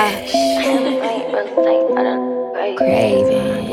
Craving.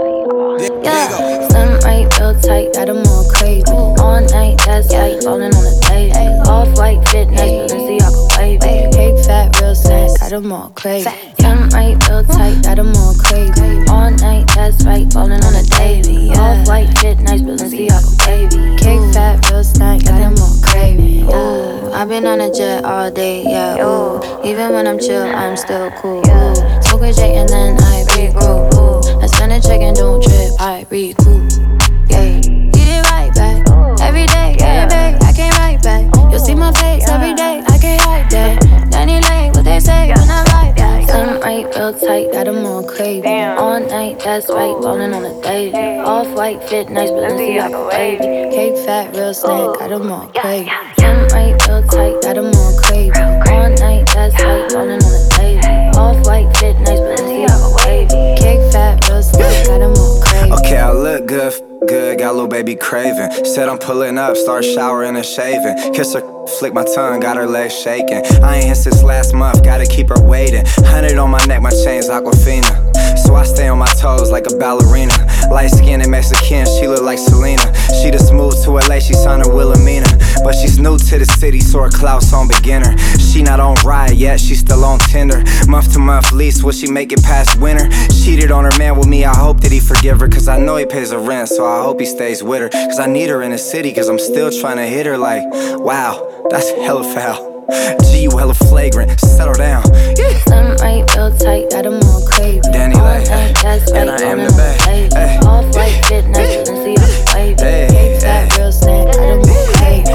Yeah, slim right, real tight, got 'em all craving. All night, that's right, falling on the day. Off-white fit, nice, Balenciaga wavy. Cake fat, real snack, got 'em all craving. Slim right, real tight, got 'em all craving. All night, that's right, falling on the daily. Off-white fit, nice, Balenciaga wavy. Cake fat, real snack, got 'em all craving. Ooh, I've been on a jet all day, yeah. Ooh, even when I'm chill, I'm still cool. Ooh, smoke a J and then I regroup. Ooh, I spend a check and don't trip, I recoup. Yeah, get it right back. Every day, I can't write back. You'll see my face every day, I can't hide that. Danny Lane, what they say when I ride back. Slim right, real tight, got 'em all craving. All night, that's right, ballin' on a daily. Off-white fit, nice, Balenciaga wavy. Cake fat, real snack, got 'em all craving. Slim right, real tight, got 'em all craving. All night, that's right, ballin' on a daily. Off-white fit, nice, Balenciaga wavy. Cake fat, real snack, got 'em all craving. Okay, I look good, got little baby craving. Said I'm pulling up, start showering and shaving. Kiss her, flick my tongue, got her legs shaking. I ain't hit since last month, gotta keep her waiting. 100 on my neck, my chain's Aquafina. So I stay on my toes like a ballerina. Light skinned and Mexican, she look like Selena. She just moved to LA, she signed her Wilhelmina. But she's new to the city, so her clout's on beginner. She not on ride yet, she still on Tinder. Month to month lease, will she make it past winter? Cheated on her man with me, I hope that he forgive her. Cause I know he pays her rent, so I hope he stays with her. Cause I need her in the city, cause I'm still trying to hit her like, wow, that's hella foul. G, you hella flagrant, settle down. Slim right, real tight, got 'em all craving. Danny Lane, and I am the bae. Off-white fit, nice, Balenciaga wavy. Cake fat, real snack, got 'em all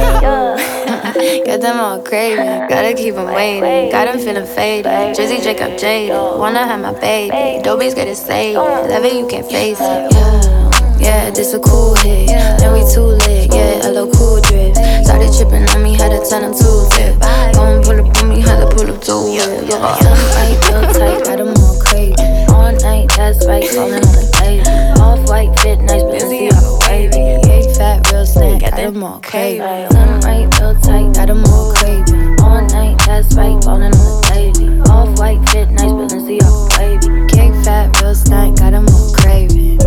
craving. Got them all craving, gotta keep 'em waiting. Got 'em feeling faded, Drizzy Jacob Jada. Wanna have my baby, Dobie's get it saved. Love it, you can't face it, yeah, this a cool hit. Then we too lit, yeah, a little cool drip. Started tripping on me, had to tell them to tip. Gon' pull up on me, had to pull up to it. Slim right, real tight, got 'em all craving. All night, that's right, falling on the baby. Off-white fit, nice, Balenciaga wavy. Cake fat, real snack, got 'em all craving. Slim right, real tight, got 'em all craving. All night, that's right, falling on the baby. Off-white fit, nice, Balenciaga wavy. Cake fat, real snack, got 'em all craving.